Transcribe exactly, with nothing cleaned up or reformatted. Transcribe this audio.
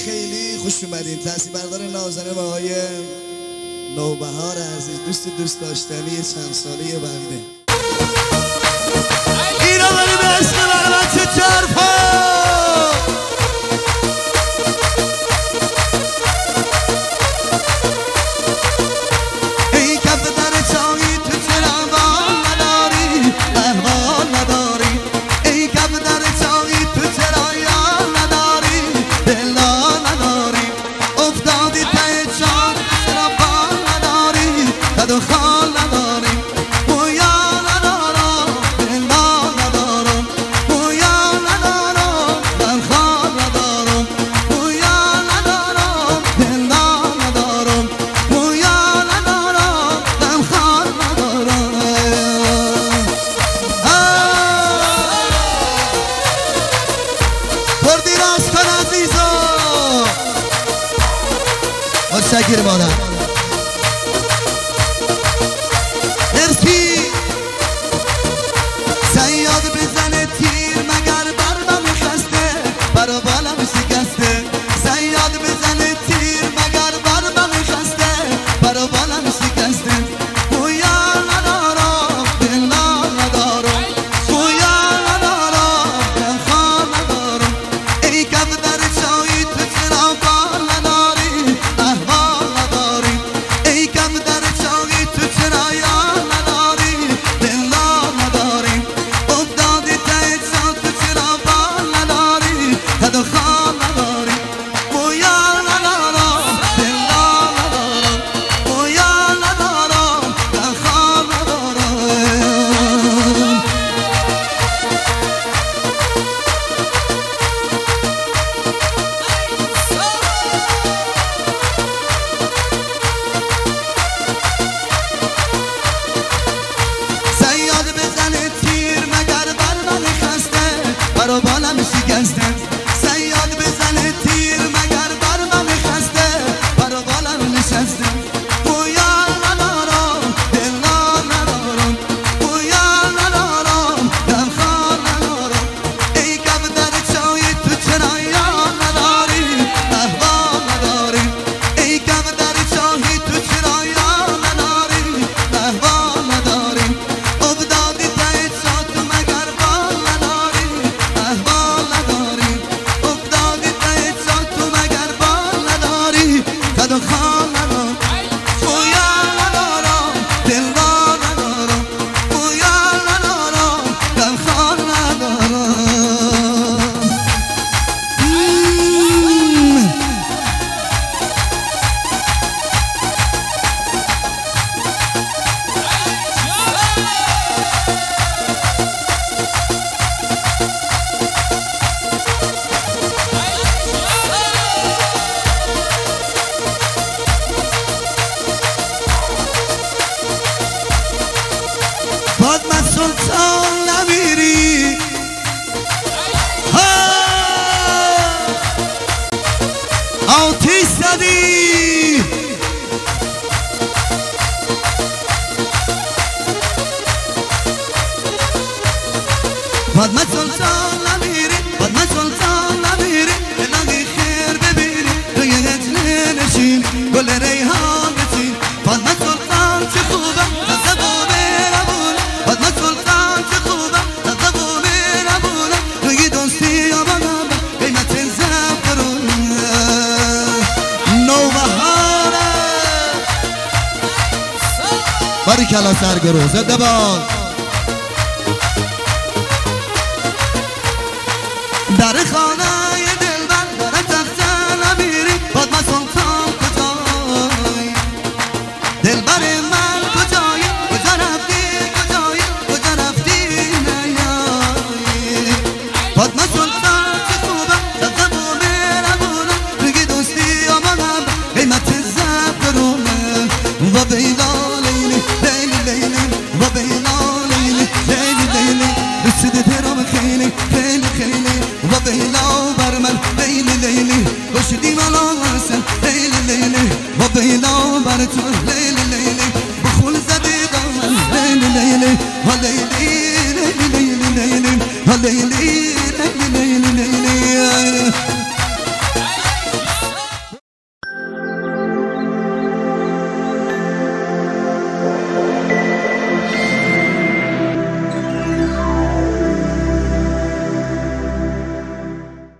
خیلی خوش اومدین. تحصیل بردار نازنین آقای نوبهار عزیز، دوست دوست داشتنی چند ساله بنده. اینا ولی به عشق برمت چه جرفا شکر مادر مرسی. صیاد بزنه تیر مگر برمم خسته برا بالم شکسته. صیاد بزنه تیر مگر برمم خسته برا بالم شکسته. گویا ندارم دل ندارم، گویا ندارم دل خار ندارم. ای کف در چایی تو چرا بار نداری؟ برا بالم شکسته. صیاد بزنه تیر مگر برمم خسته برا بالم نشسته. گویا ندارم دل ندارم، گویا ندارم دل خار ندارم. ای کف در چای تو چرا یار نداری؟ احوال نداری. ای کف در چای تو چرا یار نداری؟ احوال نداری. افتادی ته چا تو مگر بال نداری؟ احوال نداری. افتادی ته چا تو مگر بال نداری؟ قد و خال ندارم، گویا ندارم دل ندارم، گویا ندارم دل خال ندارم. فاطمه سلطان نمیری آتیش زدی. فاطمه سلطان نمیری، فاطمه سلطان نمیری. الهی خیر ببینی روی هجله نشینی گل ریحان بچینی. فاطمه سلطان چه خوبه فاطمه سلطان چه خوبه تقوم نبونه روی دوستی یا بگم قیمت زفت رو نوبهاره. باریکلا سرگرو زنده باد. در خانه دلبر در تخت نمیری. فاطمه سلطان کجایی؟ دلبر من کجایی؟ کجا رفتی؟ فاطمه سلطان چه خوبه تقوم نبونه روی دوستی آمدم قیمت زفت رونه. و بیلا لیلی لیلی لیلی و بیلا لیلی لیلی لیلی رسیده درام خیلی خیلی خیلی. و بیلا بر من لیلی لیلی کشیدی منو حسن لیلی لیلی. و بیلا بر تو لیلی لیلی بخون زدی دامن لیلی لیلی و لیلی